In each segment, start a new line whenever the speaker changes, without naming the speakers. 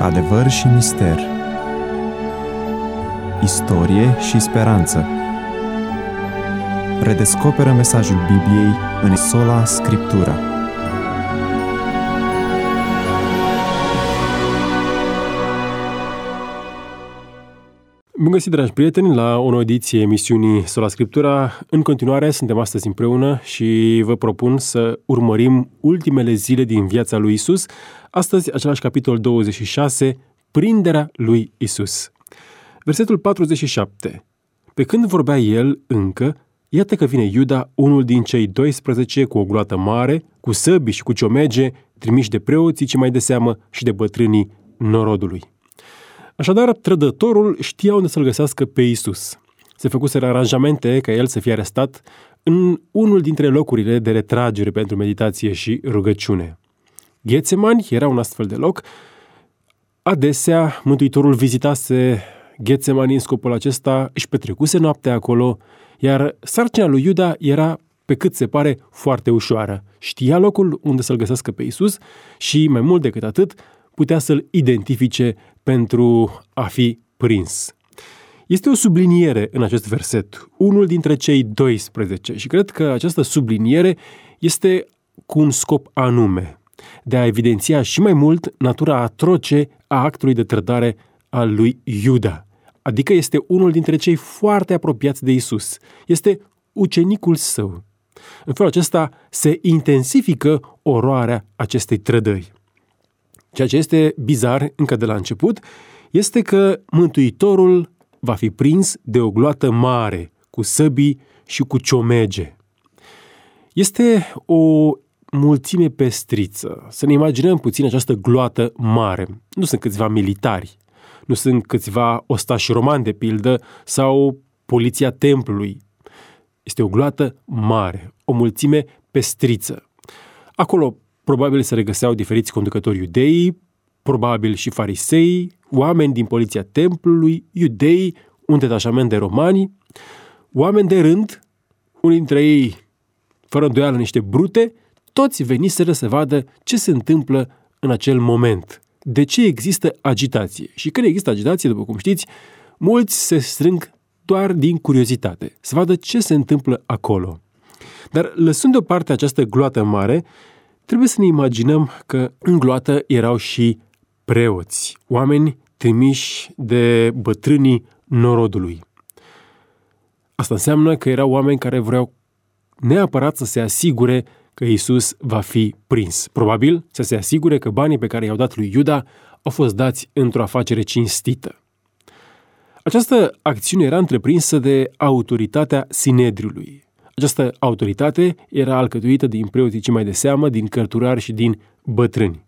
Adevăr și mister, istorie și speranță. Redescoperă mesajul Bibliei în Sola Scriptura.
Bun găsit, dragi prieteni, la o nouă ediție emisiunii Sola Scriptura. În continuare, suntem astăzi împreună și vă propun să urmărim ultimele zile din viața lui Isus. Astăzi, același capitol 26, prinderea lui Isus. Versetul 47. Pe când vorbea el încă, iată că vine Iuda, unul din cei 12, cu o gloată mare, cu săbi și cu ciomege, trimiși de preoții ce mai de seamă și de bătrânii norodului. Așadar, trădătorul știa unde să-l găsească pe Isus. Se făcuseră aranjamente ca el să fie arestat în unul dintre locurile de retragere pentru meditație și rugăciune. Ghetsemani era un astfel de loc. Adesea, Mântuitorul vizitase Ghetsemani în scopul acesta, își petrecuse noaptea acolo, iar sarcina lui Iuda era, pe cât se pare, foarte ușoară. Știa locul unde să-l găsească pe Isus și, mai mult decât atât, putea să-l identifice pentru a fi prins. Este o subliniere în acest verset, unul dintre cei 12, și cred că această subliniere este cu un scop anume, de a evidenția și mai mult natura atroce a actului de trădare al lui Iuda. Adică este unul dintre cei foarte apropiați de Isus. Este ucenicul său. În felul acesta se intensifică oroarea acestei trădări. Ceea ce este bizar încă de la început este că Mântuitorul va fi prins de o gloată mare, cu săbii și cu ciomege. Este o mulțime pestriță. Să ne imaginăm puțin această gloată mare. Nu sunt câțiva militari, nu sunt câțiva ostași romani, de pildă, sau poliția templului. Este o gloată mare, o mulțime pestriță. Acolo probabil se regăseau diferiți conducători iudei, probabil și farisei, oameni din poliția templului, iudei, un detașament de romani, oameni de rând, unii dintre ei, fără îndoială, niște brute, toți veniseră să vadă ce se întâmplă în acel moment. De ce există agitație? Și când există agitație, după cum știți, mulți se strâng doar din curiozitate, să vadă ce se întâmplă acolo. Dar lăsând deoparte această gloată mare, trebuie să ne imaginăm că în gloată erau și preoți, oameni trimiși de bătrânii norodului. Asta înseamnă că erau oameni care vreau neapărat să se asigure că Isus va fi prins. Probabil să se asigure că banii pe care i-au dat lui Iuda au fost dați într-o afacere cinstită. Această acțiune era întreprinsă de autoritatea Sinedriului. Această autoritate era alcătuită din preoții cei mai de seamă, din cărturari și din bătrâni.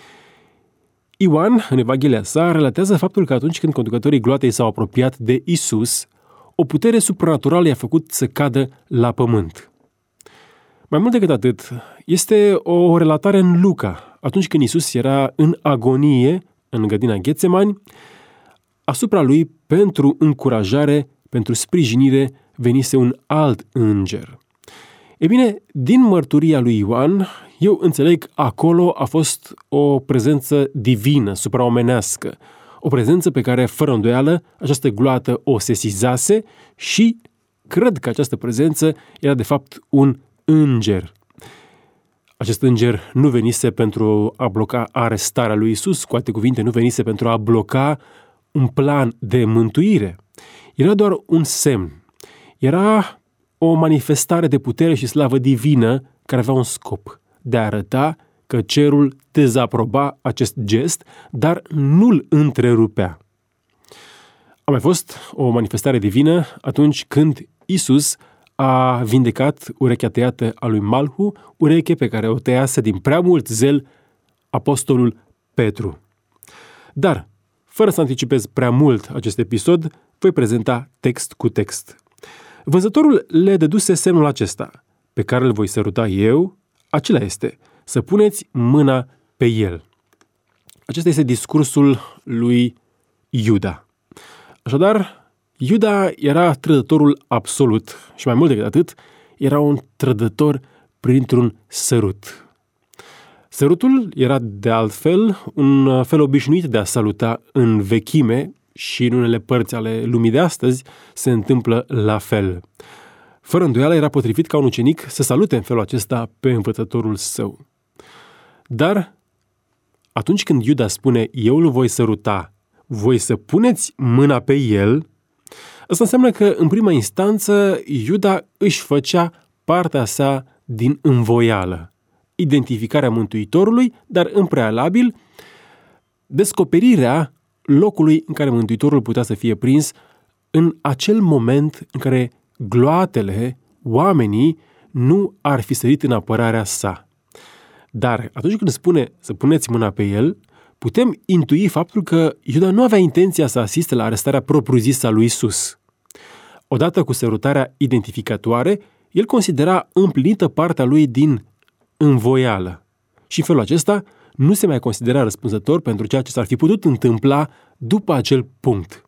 Ioan, în Evanghelia sa, relatează faptul că atunci când conducătorii gloatei s-au apropiat de Isus, o putere supranaturală i-a făcut să cadă la pământ. Mai mult decât atât, este o relatare în Luca, atunci când Isus era în agonie, în grădina Ghetsemani, asupra lui, pentru încurajare, pentru sprijinire, venise un alt înger. E bine, din mărturia lui Ioan, eu înțeleg acolo a fost o prezență divină, supraomenească, o prezență pe care, fără îndoială, această gloată o sesizase și cred că această prezență era de fapt un înger. Acest înger nu venise pentru a bloca arestarea lui Isus, cu alte cuvinte, nu venise pentru a bloca un plan de mântuire. Era doar un semn. Era o manifestare de putere și slavă divină care avea un scop, de a arăta că cerul dezaproba acest gest, dar nu-l întrerupea. A mai fost o manifestare divină atunci când Isus a vindecat urechea tăiată a lui Malhu, ureche pe care o tăiase din prea mult zel apostolul Petru. Dar, fără să anticipez prea mult acest episod, voi prezenta text cu text. Vânzătorul le dăduse semnul acesta: pe care îl voi săruta eu, acela este, să puneți mâna pe el. Acesta este discursul lui Iuda. Așadar, Iuda era trădătorul absolut și, mai mult decât atât, era un trădător printr-un sărut. Sărutul era de altfel un fel obișnuit de a saluta în vechime și în unele părți ale lumii de astăzi se întâmplă la fel. Fără îndoială era potrivit ca un ucenic să salute în felul acesta pe învățătorul său. Dar atunci când Iuda spune, eu îl voi săruta, voi să puneți mâna pe el, asta înseamnă că în prima instanță Iuda își făcea partea sa din învoială, identificarea Mântuitorului, dar în prealabil descoperirea locului în care Mântuitorul putea să fie prins în acel moment în care gloatele, oamenii, nu ar fi sărit în apărarea sa. Dar atunci când spune să puneți mâna pe el, putem intui faptul că Iuda nu avea intenția să asiste la arestarea propriu-zisă a lui Iisus. Odată cu sărutarea identificatoare, el considera împlinită partea lui din învoială. Și în felul acesta nu se mai considera răspunzător pentru ceea ce s-ar fi putut întâmpla după acel punct.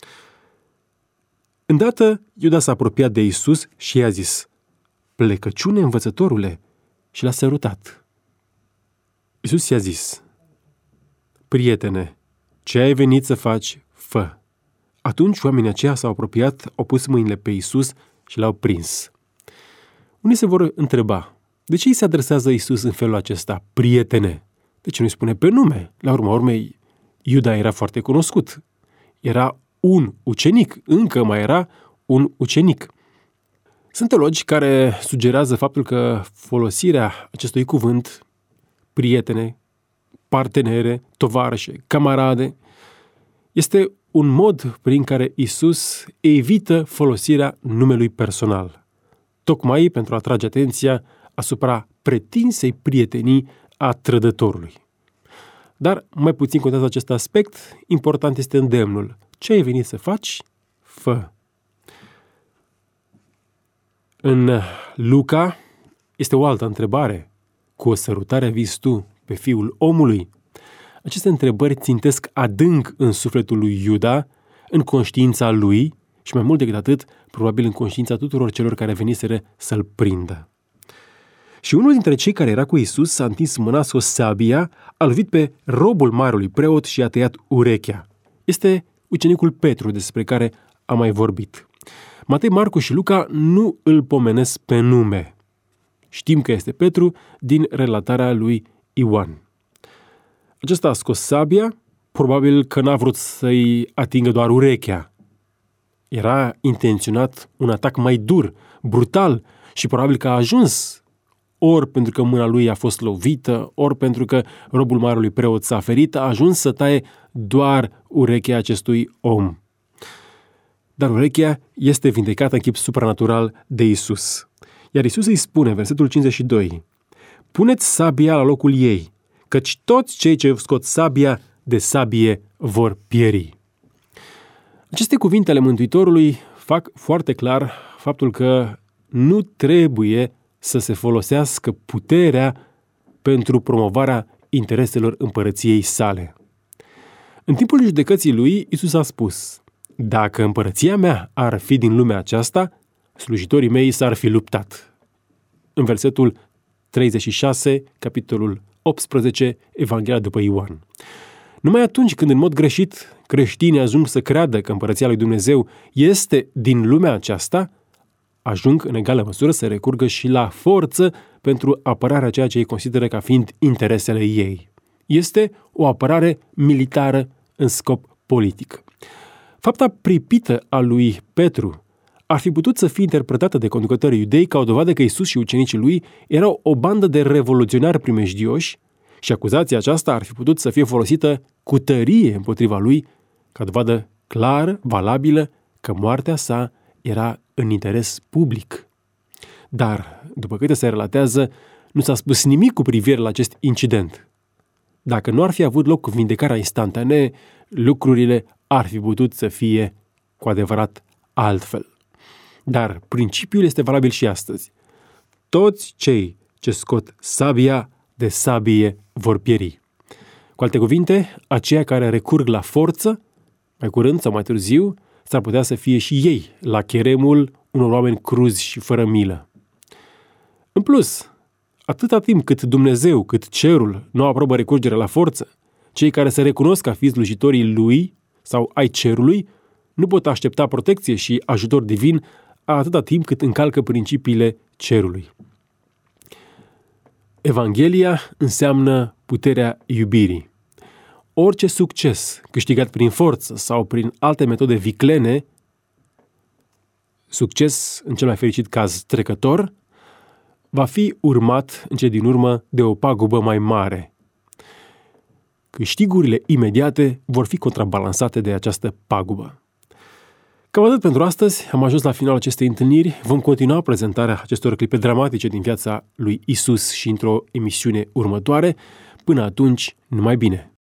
Îndată, Iuda s-a apropiat de Iisus și i-a zis, plecăciune, învățătorule, și l-a sărutat. Iisus i-a zis, prietene, ce ai venit să faci, fă. Atunci oamenii aceia s-au apropiat, au pus mâinile pe Iisus și l-au prins. Unii se vor întreba, de ce îi se adresează Iisus în felul acesta, prietene? De ce nu îi spune pe nume? La urma urmei, Iuda era foarte cunoscut. Era un ucenic, încă mai era un ucenic. Sunt teologi care sugerează faptul că folosirea acestui cuvânt, prietene, partenere, tovarășe, camarade, este un mod prin care Iisus evită folosirea numelui personal, tocmai pentru a atrage atenția asupra pretinsei prietenii a trădătorului. Dar mai puțin contează acest aspect, important este îndemnul. Ce ai venit să faci? Fă. În Luca este o altă întrebare. Cu o sărutare vii tu pe Fiul omului? Aceste întrebări țintesc adânc în sufletul lui Iuda, în conștiința lui și mai mult decât atât, probabil în conștiința tuturor celor care veniseră să-l prindă. Și unul dintre cei care era cu Iisus s-a întins mâna cu o sabia, a lovit pe robul marelui preot și a tăiat urechea. Este ucenicul Petru, despre care am mai vorbit. Matei, Marcu și Luca nu îl pomenesc pe nume. Știm că este Petru din relatarea lui Ioan. Acesta a scos sabia, probabil că n-a vrut să-i atingă doar urechea. Era intenționat un atac mai dur, brutal și probabil că a ajuns ori pentru că mâna lui a fost lovită, ori pentru că robul marelui preot s-a ferit, a ajuns să taie doar urechea acestui om. Dar urechea este vindecată în chip supranatural de Iisus. Iar Iisus îi spune, versetul 52, puneți sabia la locul ei, căci toți cei ce scot sabia de sabie vor pieri. Aceste cuvinte ale Mântuitorului fac foarte clar faptul că nu trebuie să se folosească puterea pentru promovarea intereselor împărăției sale. În timpul judecății lui, Iisus a spus, dacă împărăția mea ar fi din lumea aceasta, slujitorii mei s-ar fi luptat. În versetul 36, capitolul 18, Evanghelia după Ioan. Numai atunci când în mod greșit creștinii ajung să creadă că împărăția lui Dumnezeu este din lumea aceasta, ajung în egală măsură să recurgă și la forță pentru apărarea ceea ce ei consideră ca fiind interesele ei. Este o apărare militară în scop politic. Fapta pripită a lui Petru ar fi putut să fie interpretată de conducătorii iudei ca o dovadă că Iisus și ucenicii lui erau o bandă de revoluționari primejdioși și acuzația aceasta ar fi putut să fie folosită cu tărie împotriva lui ca dovadă clară, valabilă, că moartea sa era în interes public. Dar, după câte se relatează, nu s-a spus nimic cu privire la acest incident. Dacă nu ar fi avut loc vindecarea instantanee, lucrurile ar fi putut să fie cu adevărat altfel. Dar principiul este valabil și astăzi. Toți cei ce scot sabia de sabie vor pieri. Cu alte cuvinte, aceia care recurg la forță, mai curând sau mai târziu, s-ar putea să fie și ei la cheremul unor oameni cruzi și fără milă. În plus, atâta timp cât Dumnezeu, cât cerul nu aprobă recurgerea la forță, cei care se recunosc ca fi slujitorii lui sau ai cerului nu pot aștepta protecție și ajutor divin atâta timp cât încalcă principiile cerului. Evanghelia înseamnă puterea iubirii. Orice succes câștigat prin forță sau prin alte metode viclene, succes în cel mai fericit caz trecător, va fi urmat în cele din urmă de o pagubă mai mare. Câștigurile imediate vor fi contrabalansate de această pagubă. Cam atât pentru astăzi, am ajuns la finalul acestei întâlniri. Vom continua prezentarea acestor clipe dramatice din viața lui Isus și într-o emisiune următoare. Până atunci, numai bine!